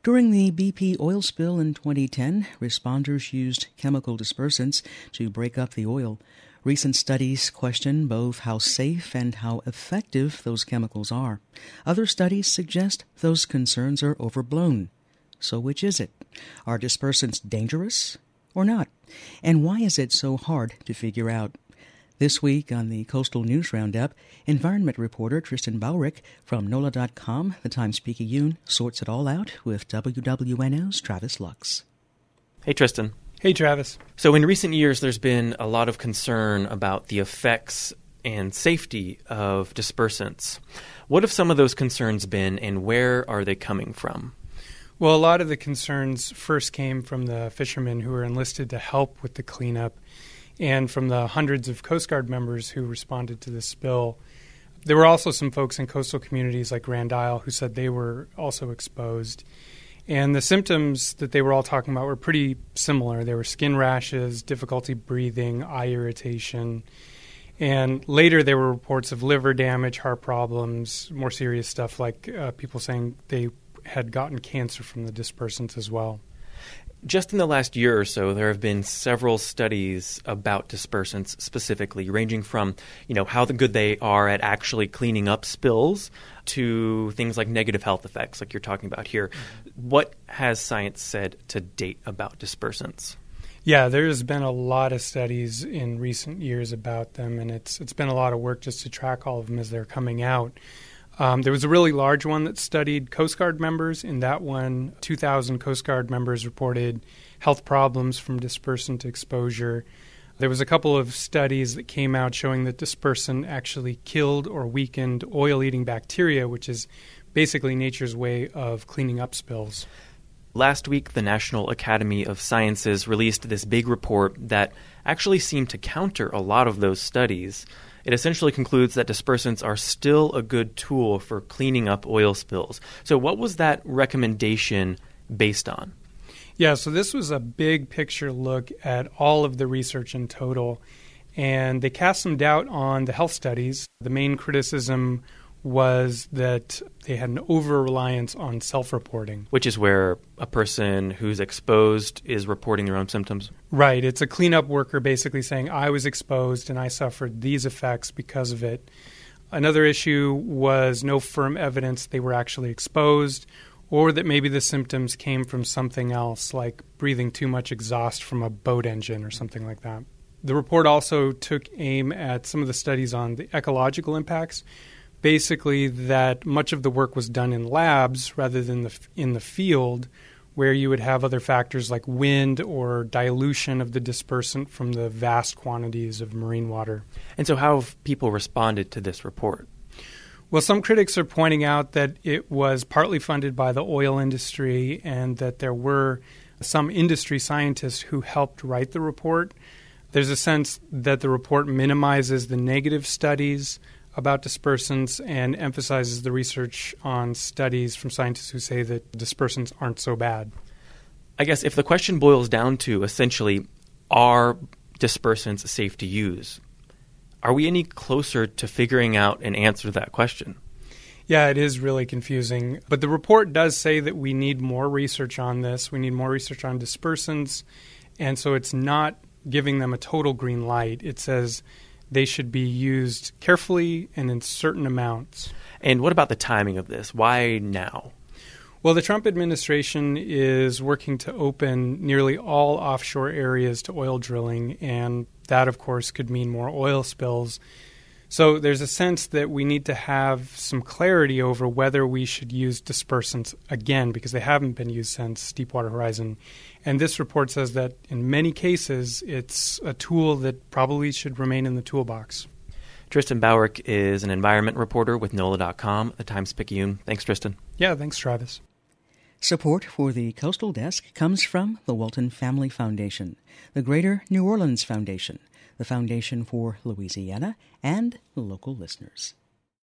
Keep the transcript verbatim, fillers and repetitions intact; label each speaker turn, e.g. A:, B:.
A: During the B P oil spill in twenty ten, responders used chemical dispersants to break up the oil. Recent studies question both how safe and how effective those chemicals are. Other studies suggest those concerns are overblown. So which is it? Are dispersants dangerous or not? And why is it so hard to figure out? This week on the Coastal News Roundup, environment reporter Tristan Bowrick from N O L A dot com, the Times-Picayune, sorts it all out with W W N O's Travis Lux.
B: Hey, Tristan.
C: Hey, Travis.
B: So in recent years, there's been a lot of concern about the effects and safety of dispersants. What have some of those concerns been, and where are they coming from?
C: Well, a lot of the concerns first came from the fishermen who were enlisted to help with the cleanup and from the hundreds of Coast Guard members who responded to the spill. There were also some folks in coastal communities like Grand Isle who said they were also exposed. And the symptoms that they were all talking about were pretty similar. There were skin rashes, difficulty breathing, eye irritation. And later there were reports of liver damage, heart problems, more serious stuff like uh, people saying they had gotten cancer from the dispersants as well.
B: Just in the last year or so, there have been several studies about dispersants specifically, ranging from, you know, how good they are at actually cleaning up spills to things like negative health effects, like you're talking about here. Mm-hmm. What has science said to date about dispersants?
C: Yeah, there's been a lot of studies in recent years about them, and it's it's been a lot of work just to track all of them as they're coming out. Um, there was a really large one that studied Coast Guard members. In that one, two thousand Coast Guard members reported health problems from dispersant exposure. There was a couple of studies that came out showing that dispersant actually killed or weakened oil-eating bacteria, which is basically nature's way of cleaning up spills.
B: Last week, the National Academy of Sciences released this big report that actually seemed to counter a lot of those studies. It essentially concludes that dispersants are still a good tool for cleaning up oil spills. So what was that recommendation based on?
C: Yeah, so this was a big picture look at all of the research in total, and they cast some doubt on the health studies. The main criticism was that they had an over-reliance on self-reporting.
B: Which is where a person who's exposed is reporting their own symptoms?
C: Right. It's a cleanup worker basically saying, I was exposed and I suffered these effects because of it. Another issue was no firm evidence they were actually exposed, or that maybe the symptoms came from something else, like breathing too much exhaust from a boat engine or something like that. The report also took aim at some of the studies on the ecological impacts. Basically, that much of the work was done in labs rather than the, in the field, where you would have other factors like wind or dilution of the dispersant from the vast quantities of marine water.
B: And so how have people responded to this report?
C: Well, some critics are pointing out that it was partly funded by the oil industry and that there were some industry scientists who helped write the report. There's a sense that the report minimizes the negative studies about dispersants and emphasizes the research on studies from scientists who say that dispersants aren't so bad.
B: I guess if the question boils down to essentially, are dispersants safe to use, are we any closer to figuring out an answer to that question?
C: Yeah, it is really confusing. But the report does say that we need more research on this. We need more research on dispersants. And so it's not giving them a total green light. It says they should be used carefully and in certain amounts.
B: And what about the timing of this? Why now?
C: Well, the Trump administration is working to open nearly all offshore areas to oil drilling, and that, of course, could mean more oil spills. So there's a sense that we need to have some clarity over whether we should use dispersants again, because they haven't been used since Deepwater Horizon. And this report says that in many cases, it's a tool that probably should remain in the toolbox.
B: Tristan Bowrick is an environment reporter with N O L A dot com, the Times-Picayune. Thanks, Tristan.
C: Yeah, thanks, Travis.
A: Support for the Coastal Desk comes from the Walton Family Foundation, the Greater New Orleans Foundation, the Foundation for Louisiana, and local listeners.